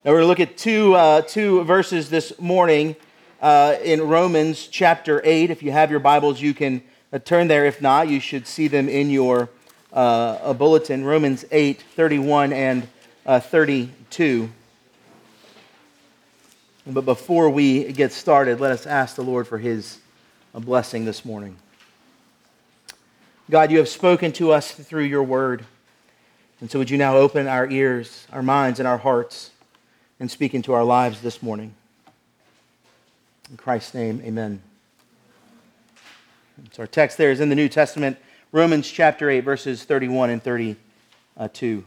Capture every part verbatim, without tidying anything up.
Now we're going to look at two, uh, two verses this morning uh, in Romans chapter eight. If you have your Bibles, you can uh, turn there. If not, you should see them in your uh, a bulletin. Romans eight, thirty-one and uh, thirty-two. But before we get started, let us ask the Lord for His uh, blessing this morning. God, you have spoken to us through your word. And so would you now open our ears, our minds, and our hearts and speak into our lives this morning. In Christ's name, amen. So our text there is in the New Testament, Romans chapter eight, verses thirty-one and thirty-two.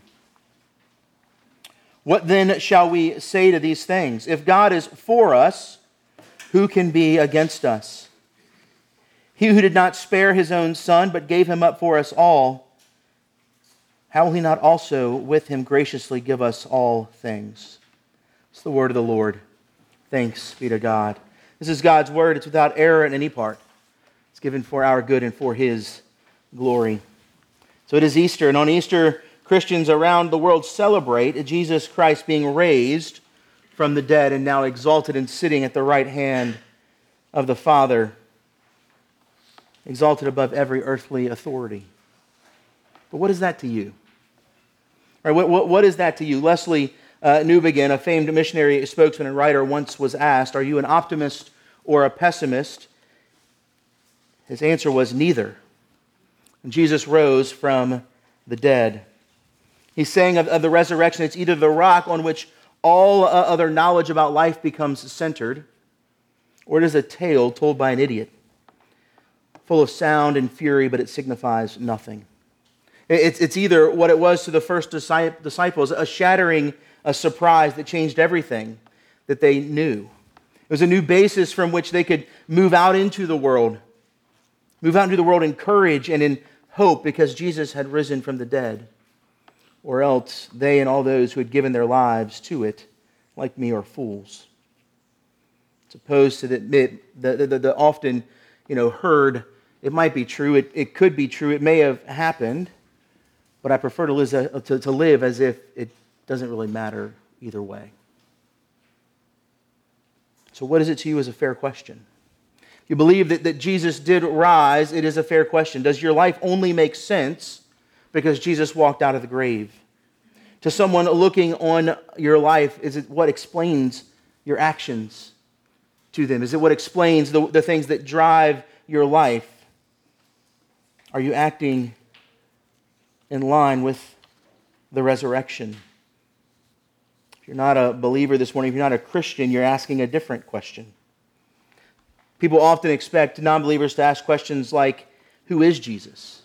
What then shall we say to these things? If God is for us, who can be against us? He who did not spare his own son, but gave him up for us all, how will he not also with him graciously give us all things? It's the word of the Lord. Thanks be to God. This is God's word. It's without error in any part. It's given for our good and for His glory. So it is Easter, and on Easter, Christians around the world celebrate Jesus Christ being raised from the dead and now exalted and sitting at the right hand of the Father, exalted above every earthly authority. But what is that to you? All right, what, what, what is that to you? Leslie Uh, Newbegin, a famed missionary spokesman and writer, once was asked, are you an optimist or a pessimist? His answer was neither. And Jesus rose from the dead. He's saying of, of the resurrection, it's either the rock on which all uh, other knowledge about life becomes centered, or it is a tale told by an idiot, full of sound and fury, but it signifies nothing. It's, it's either what it was to the first disciples, a shattering a surprise that changed everything that they knew. It was a new basis from which they could move out into the world, move out into the world in courage and in hope because Jesus had risen from the dead. Or else they and all those who had given their lives to it, like me, are fools. It's opposed to the, the, the, the often you know, heard, it might be true, it, it could be true, it may have happened, but I prefer to live, to, to live as if it doesn't really matter either way. So what is it to you is a fair question. If you believe that, that Jesus did rise, it is a fair question. Does your life only make sense because Jesus walked out of the grave? To someone looking on your life, is it what explains your actions to them? Is it what explains the, the things that drive your life? Are you acting in line with the resurrection? If you're not a believer this morning, if you're not a Christian, you're asking a different question. People often expect non-believers to ask questions like, who is Jesus?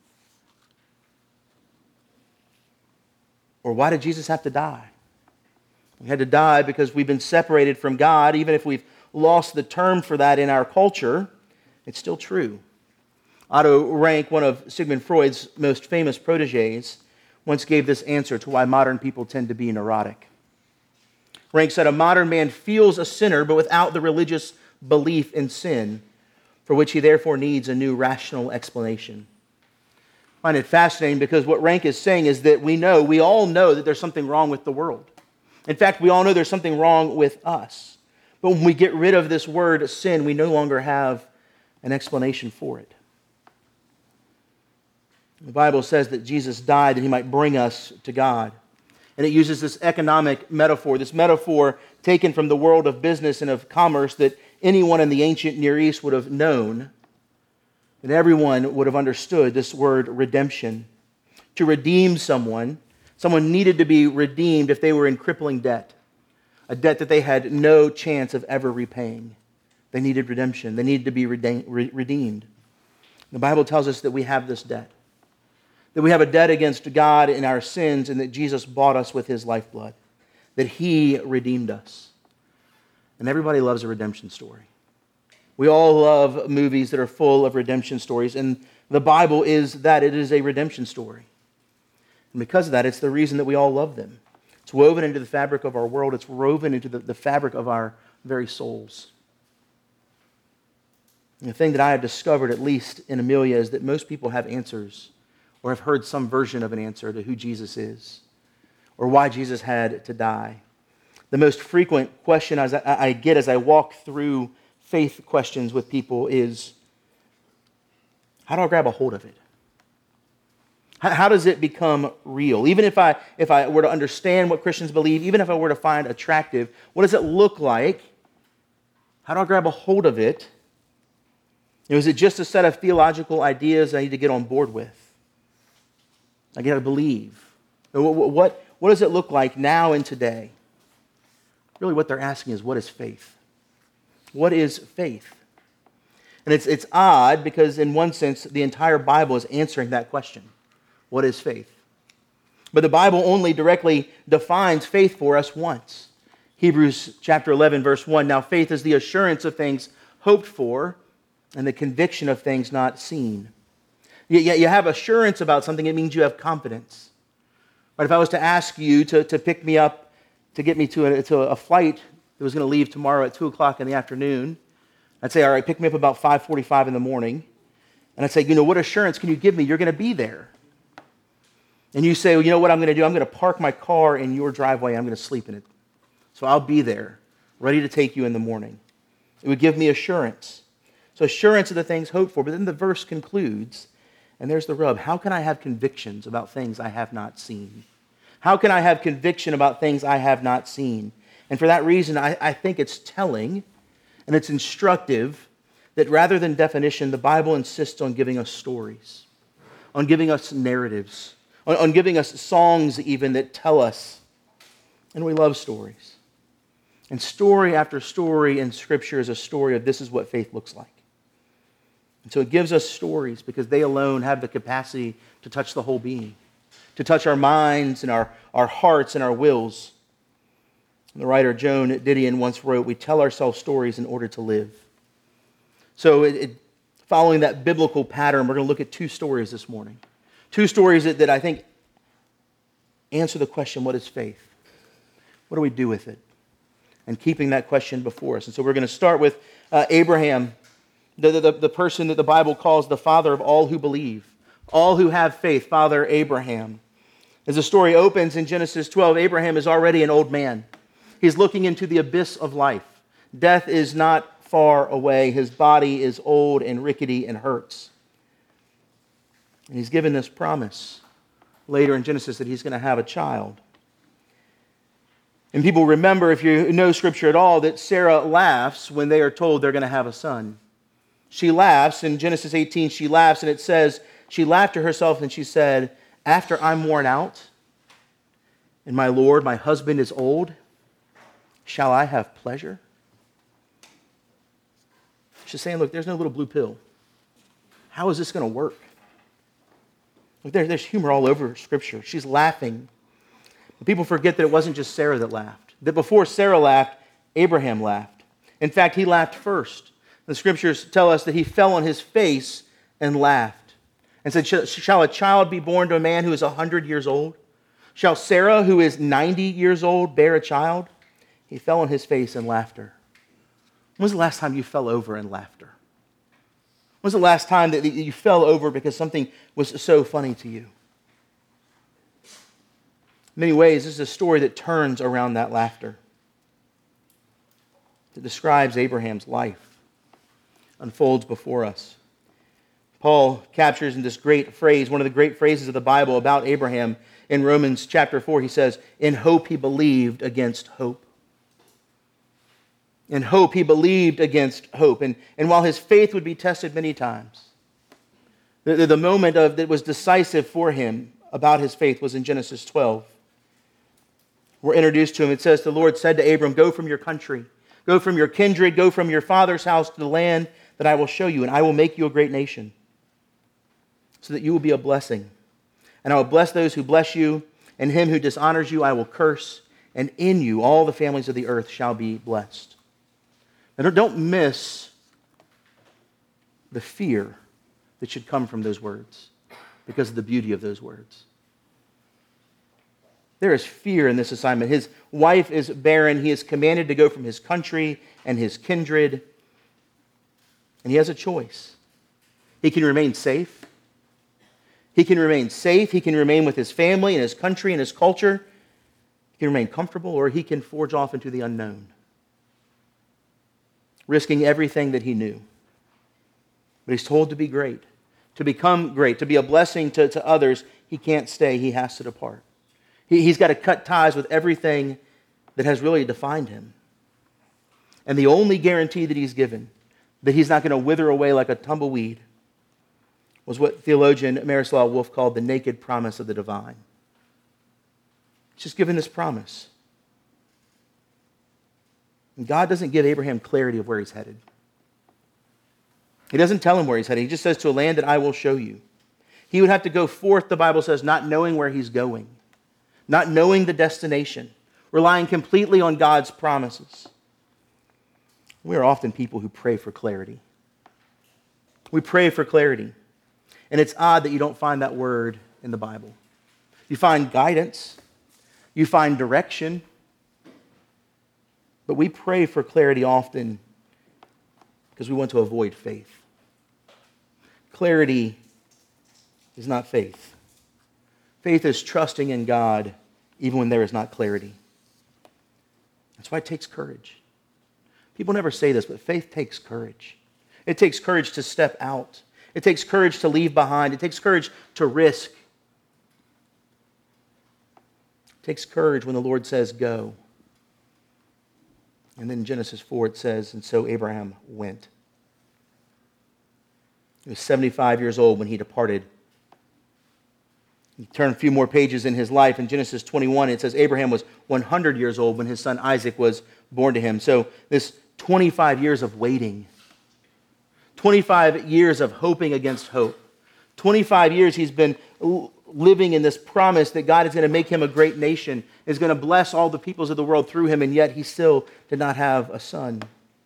Or why did Jesus have to die? He had to die because we've been separated from God. Even if we've lost the term for that in our culture, it's still true. Otto Rank, one of Sigmund Freud's most famous proteges, once gave this answer to why modern people tend to be neurotic. Rank said, a modern man feels a sinner, but without the religious belief in sin, for which he therefore needs a new rational explanation. I find it fascinating because what Rank is saying is that we know, we all know that there's something wrong with the world. In fact, we all know there's something wrong with us. But when we get rid of this word sin, we no longer have an explanation for it. The Bible says that Jesus died that He might bring us to God. And it uses this economic metaphor, this metaphor taken from the world of business and of commerce that anyone in the ancient Near East would have known, that everyone would have understood this word redemption. To redeem someone, someone needed to be redeemed if they were in crippling debt, a debt that they had no chance of ever repaying. They needed redemption. They needed to be redeemed. The Bible tells us that we have this debt. That we have a debt against God in our sins and that Jesus bought us with His lifeblood. That He redeemed us. And everybody loves a redemption story. We all love movies that are full of redemption stories. And the Bible is that. It is a redemption story. And because of that, it's the reason that we all love them. It's woven into the fabric of our world. It's woven into the, the fabric of our very souls. And the thing that I have discovered, at least in Amelia, is that most people have answers or have heard some version of an answer to who Jesus is or why Jesus had to die. The most frequent question as I, I get as I walk through faith questions with people is, how do I grab a hold of it? How, how does it become real? Even if I, if I were to understand what Christians believe, even if I were to find attractive, what does it look like? How do I grab a hold of it? You know, is it just a set of theological ideas I need to get on board with? I got to believe. What, what, what does it look like now and today? Really what they're asking is, what is faith? What is faith? And it's, it's odd because in one sense, the entire Bible is answering that question. What is faith? But the Bible only directly defines faith for us once. Hebrews chapter eleven, verse one, now faith is the assurance of things hoped for and the conviction of things not seen. You, you have assurance about something, it means you have confidence. But if I was to ask you to, to pick me up, to get me to a, to a flight that was going to leave tomorrow at two o'clock in the afternoon, I'd say, all right, pick me up about five forty-five in the morning. And I'd say, you know, what assurance can you give me you're going to be there? And you say, well, you know what I'm going to do? I'm going to park my car in your driveway. I'm going to sleep in it. So I'll be there, ready to take you in the morning. It would give me assurance. So assurance of the things hoped for. But then the verse concludes, and there's the rub. How can I have convictions about things I have not seen? How can I have conviction about things I have not seen? And for that reason, I, I think it's telling and it's instructive that rather than definition, the Bible insists on giving us stories, on giving us narratives, on, on giving us songs even that tell us. And we love stories. And story after story in Scripture is a story of this is what faith looks like. And so it gives us stories because they alone have the capacity to touch the whole being, to touch our minds and our, our hearts and our wills. And the writer Joan Didion once wrote, we tell ourselves stories in order to live. So it, it, following that biblical pattern, we're going to look at two stories this morning. Two stories that, that I think answer the question, what is faith? What do we do with it? And keeping that question before us. And so we're going to start with uh, Abraham, the, the, the person that the Bible calls the father of all who believe, all who have faith, Father Abraham. As the story opens in Genesis twelve, Abraham is already an old man. He's looking into the abyss of life. Death is not far away. His body is old and rickety and hurts. And he's given this promise later in Genesis that he's going to have a child. And people remember, if you know Scripture at all, that Sarah laughs when they are told they're going to have a son. She laughs. In Genesis eighteen, she laughs, and it says, she laughed to herself and she said, after I'm worn out, and my Lord, my husband is old, shall I have pleasure? She's saying, look, there's no little blue pill. How is this going to work? Look, there, there's humor all over Scripture. She's laughing. People forget that it wasn't just Sarah that laughed. That before Sarah laughed, Abraham laughed. In fact, he laughed first. The Scriptures tell us that he fell on his face and laughed and said, shall a child be born to a man who is one hundred years old? Shall Sarah, who is ninety years old, bear a child? He fell on his face in laughter. When was the last time you fell over in laughter? When was the last time that you fell over because something was so funny to you? In many ways, this is a story that turns around that laughter. That describes Abraham's life, unfolds before us. Paul captures in this great phrase, one of the great phrases of the Bible about Abraham. In Romans chapter four, he says, in hope he believed against hope. In hope he believed against hope. And, and while his faith would be tested many times, the, the, the moment of, that was decisive for him about his faith was in Genesis twelve. We're introduced to him. It says, the Lord said to Abram, go from your country, go from your kindred, go from your father's house to the land that I will show you, and I will make you a great nation, so that you will be a blessing. And I will bless those who bless you, and him who dishonors you I will curse, and in you all the families of the earth shall be blessed. Now don't miss the fear that should come from those words because of the beauty of those words. There is fear in this assignment. His wife is barren. He is commanded to go from his country and his kindred. And he has a choice. He can remain safe. He can remain safe. He can remain with his family and his country and his culture. He can remain comfortable, or he can forge off into the unknown, risking everything that he knew. But he's told to be great, to become great, to be a blessing to, to others. He can't stay. He has to depart. He, he's got to cut ties with everything that has really defined him. And the only guarantee that he's given, that he's not going to wither away like a tumbleweed, was what theologian Miroslav Wolf called the naked promise of the divine. He's just given this promise. And God doesn't give Abraham clarity of where he's headed. He doesn't tell him where he's headed. He just says, to a land that I will show you. He would have to go forth, the Bible says, not knowing where he's going, not knowing the destination, relying completely on God's promises. We are often people who pray for clarity. We pray for clarity. And it's odd that you don't find that word in the Bible. You find guidance. You find direction. But we pray for clarity often because we want to avoid faith. Clarity is not faith. Faith is trusting in God even when there is not clarity. That's why it takes courage. People never say this, but faith takes courage. It takes courage to step out. It takes courage to leave behind. It takes courage to risk. It takes courage when the Lord says, go. And then in Genesis four it says, and so Abraham went. He was seventy-five years old when he departed. You turn a few more pages in his life. In Genesis twenty-one, it says Abraham was one hundred years old when his son Isaac was born to him. So this twenty-five years of waiting, twenty-five years of hoping against hope, twenty-five years he's been living in this promise that God is going to make him a great nation, is going to bless all the peoples of the world through him, and yet he still did not have a son.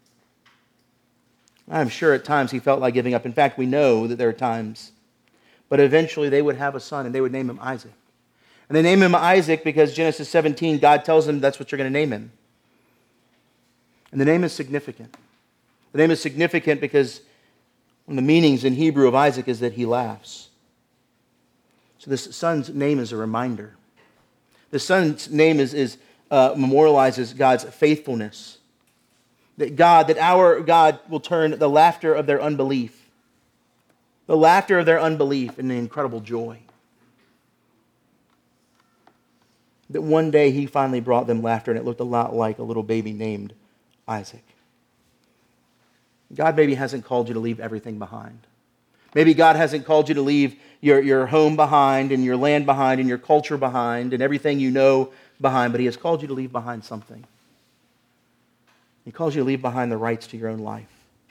I'm sure at times he felt like giving up. In fact, we know that there are times. But eventually they would have a son, and they would name him Isaac. And they name him Isaac because Genesis seventeen, God tells them that's what you're going to name him. And the name is significant. The name is significant because one of the meanings in Hebrew of Isaac is that he laughs. So this son's name is a reminder. The son's name is, is uh, memorializes God's faithfulness. That God, that our God will turn the laughter of their unbelief, the laughter of their unbelief into incredible joy. That one day he finally brought them laughter, and it looked a lot like a little baby named Isaac. God maybe hasn't called you to leave everything behind. Maybe God hasn't called you to leave your, your home behind, and your land behind, and your culture behind, and everything you know behind, but he has called you to leave behind something. He calls you to leave behind the rights to your own life.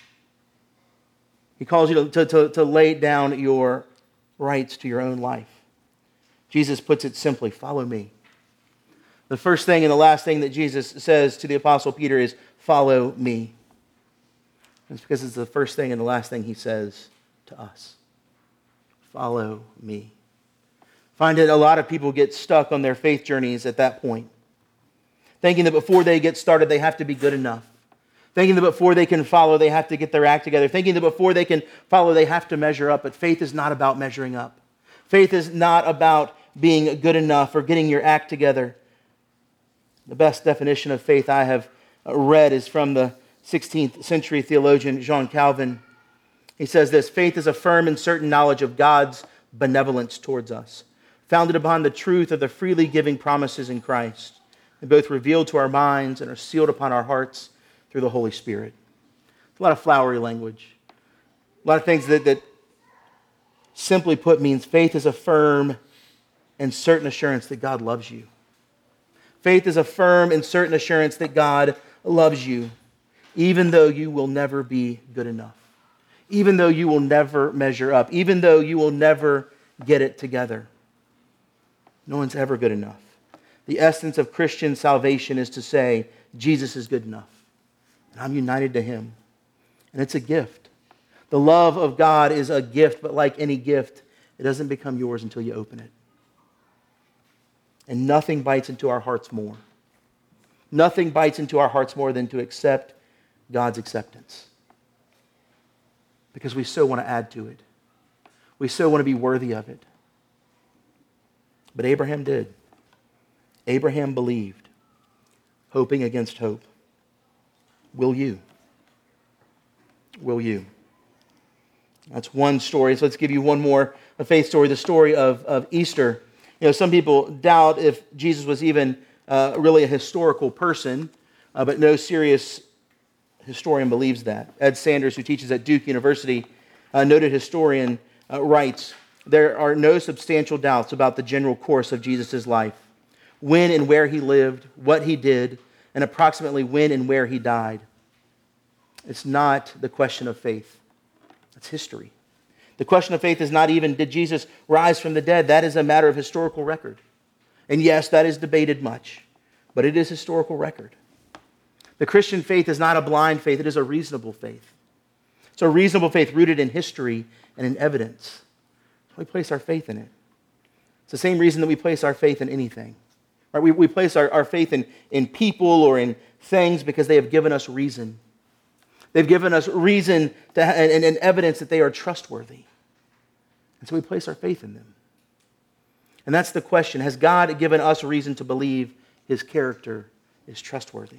He calls you to, to, to, to lay down your rights to your own life. Jesus puts it simply, follow me. The first thing and the last thing that Jesus says to the Apostle Peter is, follow me. It's because it's the first thing and the last thing he says to us. Follow me. Find that a lot of people get stuck on their faith journeys at that point, thinking that before they get started, they have to be good enough. Thinking that before they can follow, they have to get their act together. Thinking that before they can follow, they have to measure up. But faith is not about measuring up. Faith is not about being good enough or getting your act together. The best definition of faith I have read is from the sixteenth century theologian Jean Calvin. He says this, faith is a firm and certain knowledge of God's benevolence towards us, founded upon the truth of the freely giving promises in Christ, and both revealed to our minds and are sealed upon our hearts through the Holy Spirit. A lot of flowery language. A lot of things that, that simply put means faith is a firm and certain assurance that God loves you. Faith is a firm and certain assurance that God loves you, even though you will never be good enough, even though you will never measure up, even though you will never get it together. No one's ever good enough. The essence of Christian salvation is to say, Jesus is good enough, and I'm united to him. And it's a gift. The love of God is a gift, but like any gift, it doesn't become yours until you open it. And nothing bites into our hearts more. Nothing bites into our hearts more than to accept God's acceptance. Because we so want to add to it. We so want to be worthy of it. But Abraham did. Abraham believed, hoping against hope. Will you? Will you? That's one story. So let's give you one more a faith story, the story of, of Easter. You know, some people doubt if Jesus was even uh, really a historical person, uh, but no serious historian believes that. Ed Sanders, who teaches at Duke University, a noted historian, uh, writes, there are no substantial doubts about the general course of Jesus' life, when and where he lived, what he did, and approximately when and where he died. It's not the question of faith. It's history. The question of faith is not even, did Jesus rise from the dead? That is a matter of historical record. And yes, that is debated much, but it is historical record. The Christian faith is not a blind faith, it is a reasonable faith. It's a reasonable faith rooted in history and in evidence. We place our faith in it. It's the same reason that we place our faith in anything. Right? We, we place our, our faith in, in people or in things because they have given us reason. They've given us reason to, and, and evidence that they are trustworthy. And so we place our faith in them. And that's the question. Has God given us reason to believe his character is trustworthy?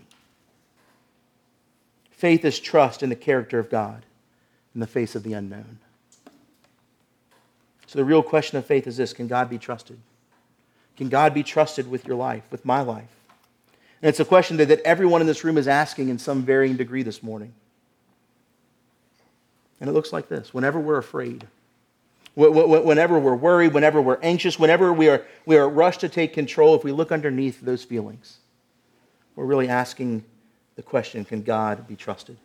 Faith is trust in the character of God in the face of the unknown. So the real question of faith is this: can God be trusted? Can God be trusted with your life, with my life? And it's a question that, that everyone in this room is asking in some varying degree this morning. And it looks like this. Whenever we're afraid, whenever we're worried, whenever we're anxious, whenever we are, we are rushed to take control, if we look underneath those feelings, we're really asking the question, can God be trusted?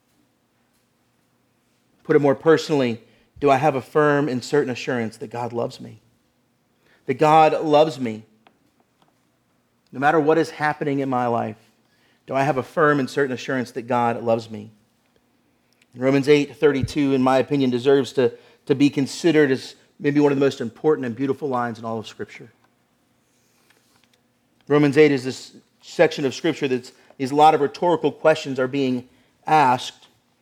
Put it more personally, do I have a firm and certain assurance that God loves me? That God loves me. No matter what is happening in my life, do I have a firm and certain assurance that God loves me? Romans eight thirty-two, in my opinion, deserves to, to be considered as maybe one of the most important and beautiful lines in all of Scripture. Romans eight is this section of Scripture that's these a lot of rhetorical questions are being asked.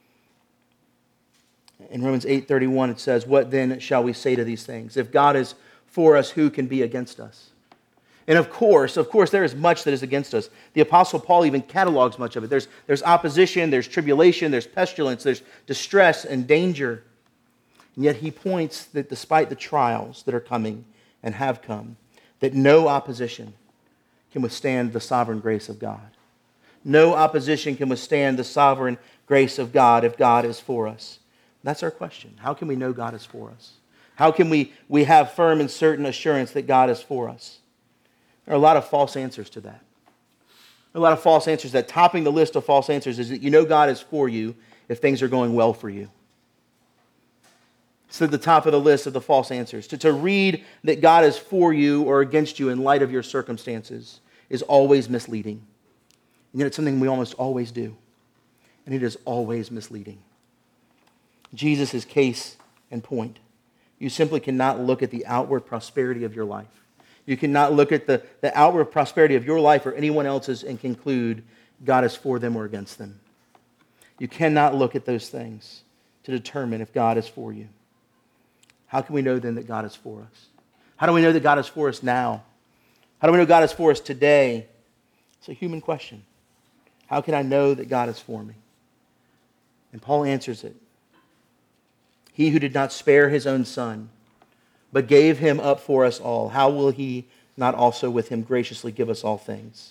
In Romans eight thirty-one, it says, what then shall we say to these things? If God is for us, who can be against us? And of course, of course, there is much that is against us. The Apostle Paul even catalogs much of it. There's, there's opposition, there's tribulation, there's pestilence, there's distress and danger. And yet he points that despite the trials that are coming and have come, that no opposition can withstand the sovereign grace of God. No opposition can withstand the sovereign grace of God if God is for us. That's our question. How can we know God is for us? How can we, we have firm and certain assurance that God is for us? There are a lot of false answers to that. A lot of false answers that topping the list of false answers is that you know God is for you if things are going well for you. It's at the top of the list of the false answers. To, to read that God is for you or against you in light of your circumstances is always misleading. And yet it's something we almost always do. And it is always misleading. Jesus' case and point. You simply cannot look at the outward prosperity of your life. You cannot look at the, the outward prosperity of your life or anyone else's and conclude God is for them or against them. You cannot look at those things to determine if God is for you. How can we know then that God is for us? How do we know that God is for us now? How do we know God is for us today? It's a human question. How can I know that God is for me? And Paul answers it. He who did not spare his own son, but gave him up for us all, how will he not also with him graciously give us all things?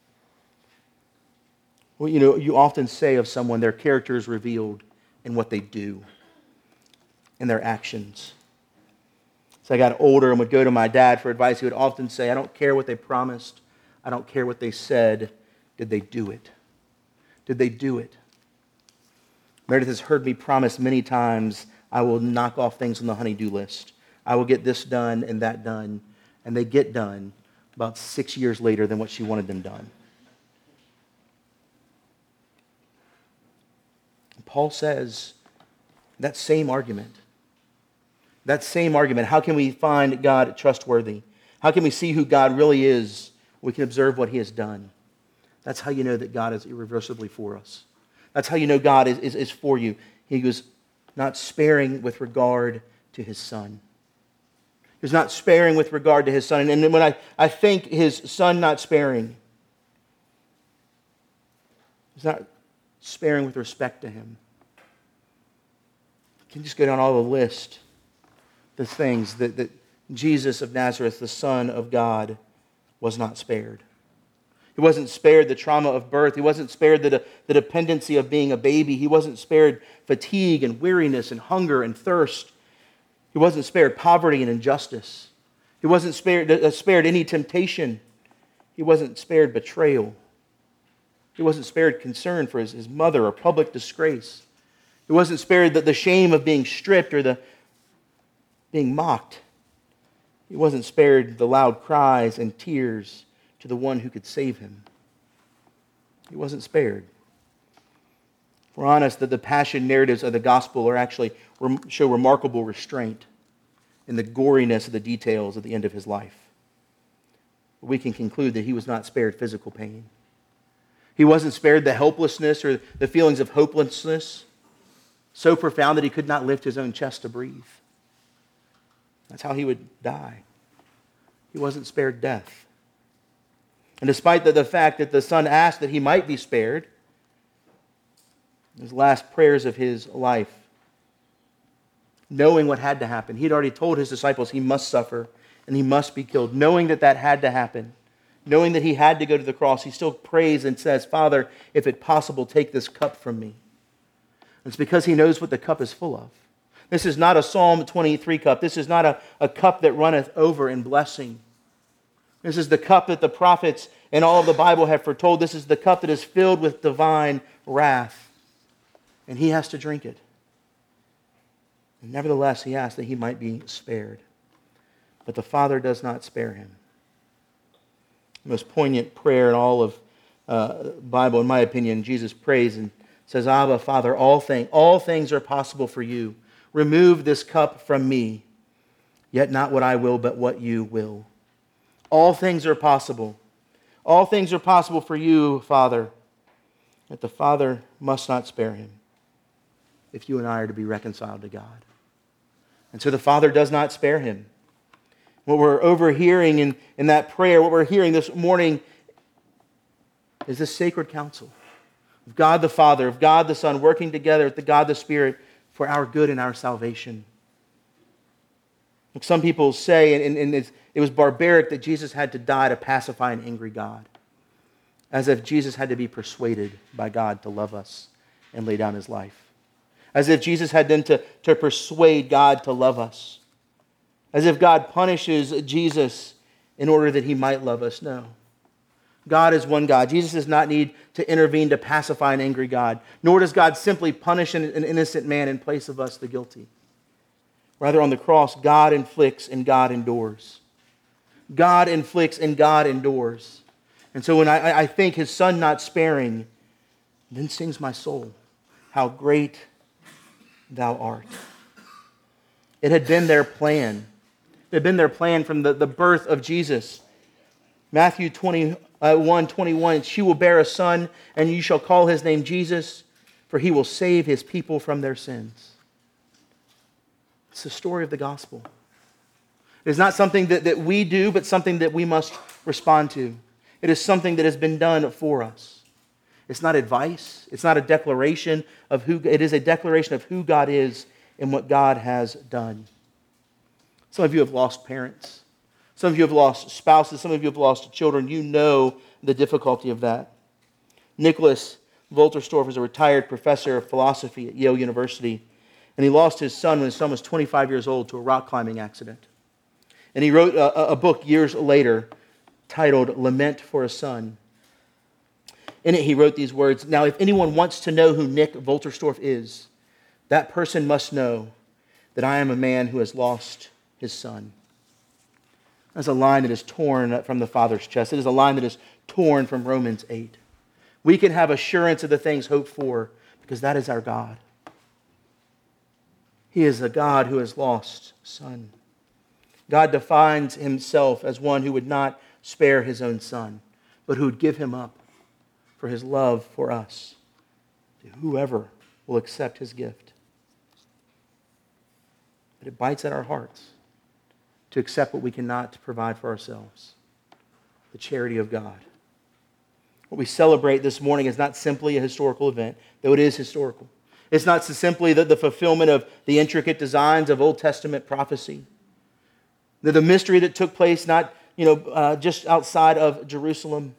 Well, you know, you often say of someone their character is revealed in what they do, in their actions. As I got older and would go to my dad for advice, he would often say, I don't care what they promised. I don't care what they said. Did they do it? Did they do it? Meredith has heard me promise many times, I will knock off things on the honey-do list. I will get this done and that done. And they get done about six years later than what she wanted them done. Paul says that same argument. That same argument. How can we find God trustworthy? How can we see who God really is? We can observe what he has done. That's how you know that God is irreversibly for us. That's how you know God is, is, is for you. He was not sparing with regard to his son. He was not sparing with regard to his son. And then when I, I think his son not sparing, he's not sparing with respect to him. You can just go down all the list, the things that, that Jesus of Nazareth, the Son of God, was not spared. He wasn't spared the trauma of birth. He wasn't spared the, the dependency of being a baby. He wasn't spared fatigue and weariness and hunger and thirst. He wasn't spared poverty and injustice. He wasn't spared, uh, spared any temptation. He wasn't spared betrayal. He wasn't spared concern for his, his mother or public disgrace. He wasn't spared the, the shame of being stripped or the being mocked. He wasn't spared the loud cries and tears to the one who could save him. He wasn't spared. If we're honest, that the passion narratives of the gospel are actually show remarkable restraint in the goriness of the details at the end of his life. We can conclude that he was not spared physical pain. He wasn't spared the helplessness or the feelings of hopelessness so profound that he could not lift his own chest to breathe. That's how he would die. He wasn't spared death. And despite the, the fact that the son asked that he might be spared, his last prayers of his life, knowing what had to happen, he'd already told his disciples he must suffer and he must be killed. Knowing that that had to happen, knowing that he had to go to the cross, he still prays and says, Father, if it possible, take this cup from me. And it's because he knows what the cup is full of. This is not a Psalm twenty-three cup. This is not a, a cup that runneth over in blessing. This is the cup that the prophets and all of the Bible have foretold. This is the cup that is filled with divine wrath. And he has to drink it. And nevertheless, he asks that he might be spared. But the Father does not spare him. The most poignant prayer in all of uh, Bible, in my opinion, Jesus prays and says, Abba, Father, all things, all things are possible for you. Remove this cup from me, yet not what I will, but what you will. All things are possible. All things are possible for you, Father, yet the Father must not spare him if you and I are to be reconciled to God. And so the Father does not spare him. What we're overhearing in, in that prayer, what we're hearing this morning is this sacred counsel of God the Father, of God the Son, working together with the God the Spirit for our good and our salvation. Like some people say, and, and it's, it was barbaric that Jesus had to die to pacify an angry God, as if Jesus had to be persuaded by God to love us and lay down his life. As if Jesus had then to, to persuade God to love us. As if God punishes Jesus in order that he might love us. No. God is one God. Jesus does not need to intervene to pacify an angry God, nor does God simply punish an, an innocent man in place of us, the guilty. Rather, on the cross, God inflicts and God endures. God inflicts and God endures. And so when I, I think his son not sparing, then sings my soul, how great thou art. It had been their plan. It had been their plan from the, the birth of Jesus. Matthew twenty-one, twenty-one, she will bear a son, and you shall call his name Jesus, for he will save his people from their sins. It's the story of the gospel. It is not something that, that we do, but something that we must respond to. It is something that has been done for us. It's not advice. It's not a declaration of who, it is a declaration of who God is and what God has done. Some of you have lost parents. Some of you have lost spouses. Some of you have lost children. You know the difficulty of that. Nicholas Wolterstorff is a retired professor of philosophy at Yale University, and he lost his son when his son was twenty-five years old to a rock climbing accident. And he wrote a, a book years later titled Lament for a Son. In it, he wrote these words, "Now, if anyone wants to know who Nick Wolterstorff is, that person must know that I am a man who has lost his son." That's a line that is torn from the Father's chest. It is a line that is torn from Romans eight. We can have assurance of the things hoped for because that is our God. He is a God who has lost a son. God defines himself as one who would not spare his own son, but who would give him up for his love for us, to whoever will accept his gift. But it bites at our hearts to accept what we cannot provide for ourselves. The charity of God. What we celebrate this morning is not simply a historical event, though it is historical. It's not so simply the, the fulfillment of the intricate designs of Old Testament prophecy. The, the mystery that took place not you know, uh, just outside of Jerusalem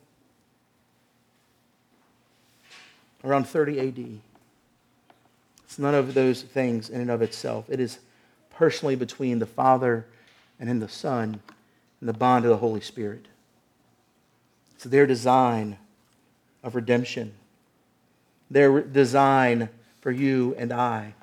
around thirty A D. It's none of those things in and of itself. It is personally between the Father and in the Son and the bond of the Holy Spirit. It's their design of redemption. Their design for you and I.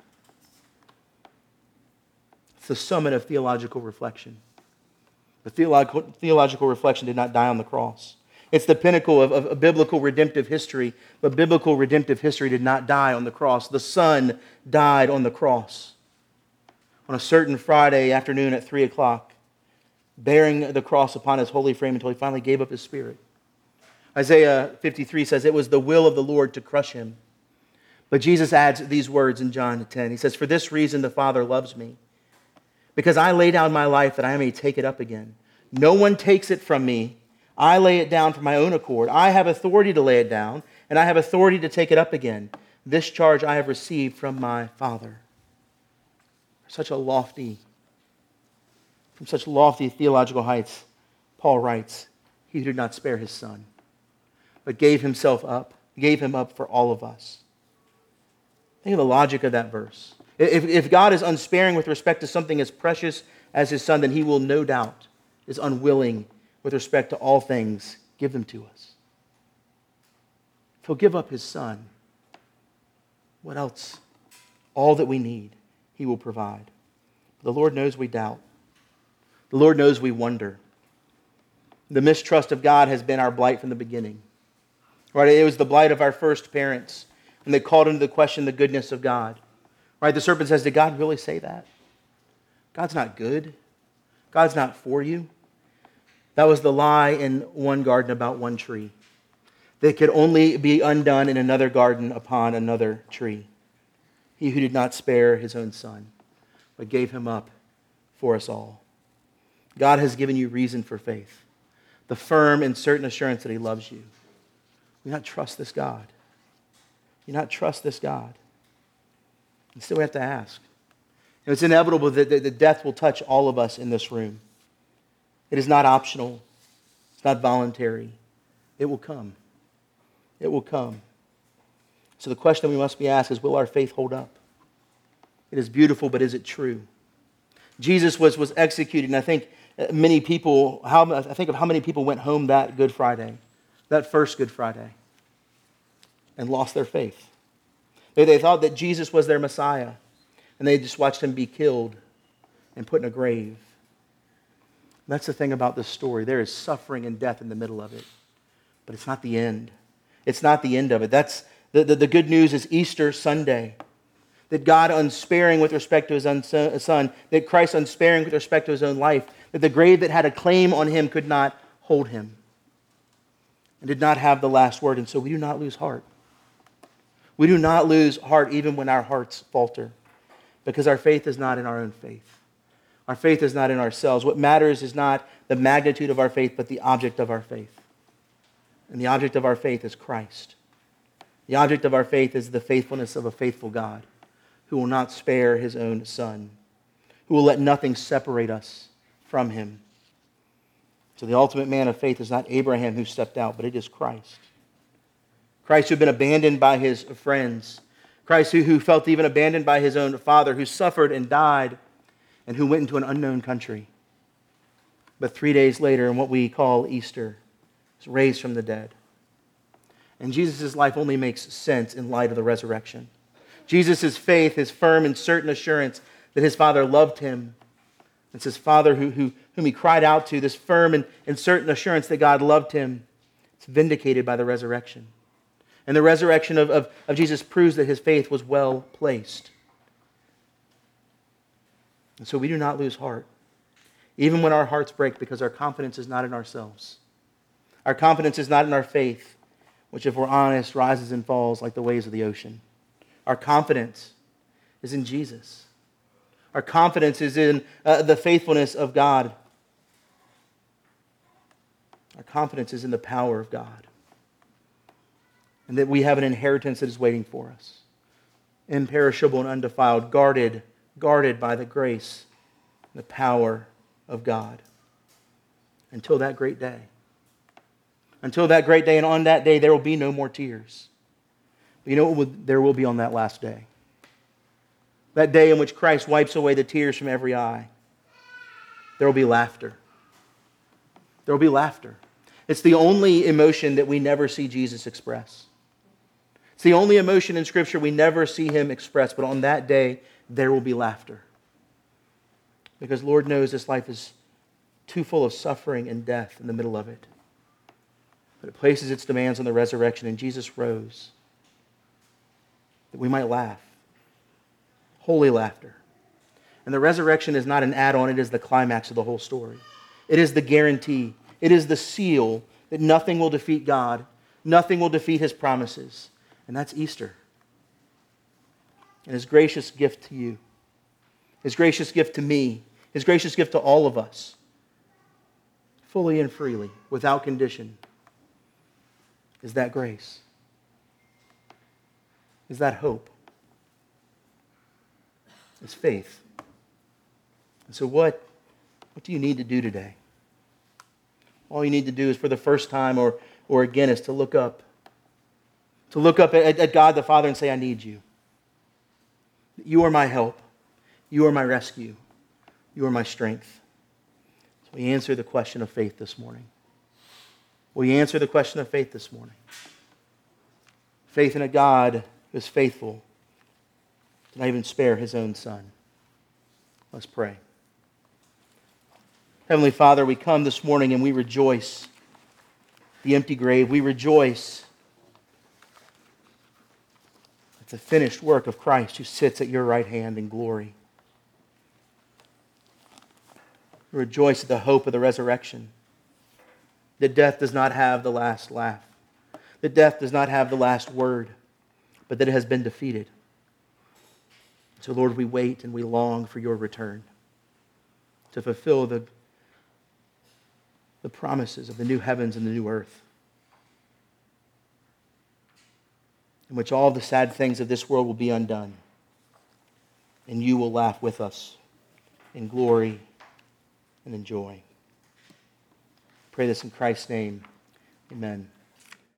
It's the summit of theological reflection. But theological, theological reflection did not die on the cross. It's the pinnacle of, of, of biblical redemptive history, but biblical redemptive history did not die on the cross. The Son died on the cross on a certain Friday afternoon at three o'clock, bearing the cross upon his holy frame until he finally gave up his spirit. Isaiah fifty-three says, it was the will of the Lord to crush him. But Jesus adds these words in John ten. He says, for this reason the Father loves me, because I lay down my life that I may take it up again. No one takes it from me. I lay it down for my own accord. I have authority to lay it down, and I have authority to take it up again. This charge I have received from my Father. Such a lofty, from such lofty theological heights, Paul writes, he who did not spare his Son, but gave himself up, gave him up for all of us. Think of the logic of that verse. If, if God is unsparing with respect to something as precious as his Son, then he will no doubt is unwilling with respect to all things give them to us. If he'll give up his Son, what else? All that we need, he will provide. The Lord knows we doubt. The Lord knows we wonder. The mistrust of God has been our blight from the beginning. Right? It was the blight of our first parents, and they called into question the goodness of God. Right? The serpent says, did God really say that? God's not good. God's not for you. That was the lie in one garden about one tree. That could only be undone in another garden upon another tree. He who did not spare his own Son, but gave him up for us all. God has given you reason for faith. The firm and certain assurance that he loves you. You not trust this God. You not trust this God. And still we have to ask. And it's inevitable that the death will touch all of us in this room. It is not optional. It's not voluntary. It will come. It will come. So the question we must be asked is, will our faith hold up? It is beautiful, but is it true? Jesus was, was executed, and I think many people, how, I think of how many people went home that Good Friday, that first Good Friday, and lost their faith. They, they thought that Jesus was their Messiah, and they just watched him be killed and put in a grave. That's the thing about this story. There is suffering and death in the middle of it. But it's not the end. It's not the end of it. That's the, the, the good news is Easter Sunday. That God unsparing with respect to his own Son, that Christ unsparing with respect to his own life, that the grave that had a claim on him could not hold him and did not have the last word. And so we do not lose heart. We do not lose heart even when our hearts falter, because our faith is not in our own faith. Our faith is not in ourselves. What matters is not the magnitude of our faith, but the object of our faith. And the object of our faith is Christ. The object of our faith is the faithfulness of a faithful God who will not spare his own Son, who will let nothing separate us from him. So the ultimate man of faith is not Abraham who stepped out, but it is Christ. Christ who had been abandoned by his friends. Christ who, who felt even abandoned by his own father, who suffered and died, and who went into an unknown country. But three days later, in what we call Easter, is raised from the dead. And Jesus' life only makes sense in light of the resurrection. Jesus' faith, his firm and certain assurance that his Father loved him. It's his Father who, who, whom he cried out to, this firm and, and certain assurance that God loved him. It's vindicated by the resurrection. And the resurrection of, of, of Jesus proves that his faith was well placed. And so we do not lose heart, even when our hearts break, because our confidence is not in ourselves. Our confidence is not in our faith, which, if we're honest, rises and falls like the waves of the ocean. Our confidence is in Jesus. Our confidence is in uh, the faithfulness of God. Our confidence is in the power of God. And that we have an inheritance that is waiting for us. Imperishable and undefiled, guarded, guarded by the grace and the power of God. Until that great day. Until that great day, and on that day there will be no more tears. But you know what there will be on that last day? That day in which Christ wipes away the tears from every eye. There will be laughter. There will be laughter. It's the only emotion that we never see Jesus express. It's the only emotion in Scripture we never see him express, but on that day, there will be laughter. Because Lord knows this life is too full of suffering and death in the middle of it. But it places its demands on the resurrection, and Jesus rose that we might laugh. Holy laughter. And the resurrection is not an add-on, it is the climax of the whole story. It is the guarantee. It is the seal that nothing will defeat God. Nothing will defeat his promises. And that's Easter. And his gracious gift to you. His gracious gift to me. His gracious gift to all of us. Fully and freely, without condition. Is that grace? Is that hope? Is faith. And so what, what do you need to do today? All you need to do is for the first time or, or again is to look up. To look up at, at God the Father and say, I need you. You are my help. You are my rescue. You are my strength. So we answer the question of faith this morning. Will you answer the question of faith this morning? Faith in a God who is faithful, did not even spare his own Son. Let's pray. Heavenly Father, we come this morning and we rejoice the empty grave. We rejoice at the finished work of Christ who sits at your right hand in glory. We rejoice at the hope of the resurrection. That death does not have the last laugh. That death does not have the last word, but that it has been defeated. So, Lord, we wait and we long for your return to fulfill the, the promises of the new heavens and the new earth, in which all the sad things of this world will be undone, and you will laugh with us in glory and in joy. Pray this in Christ's name. Amen.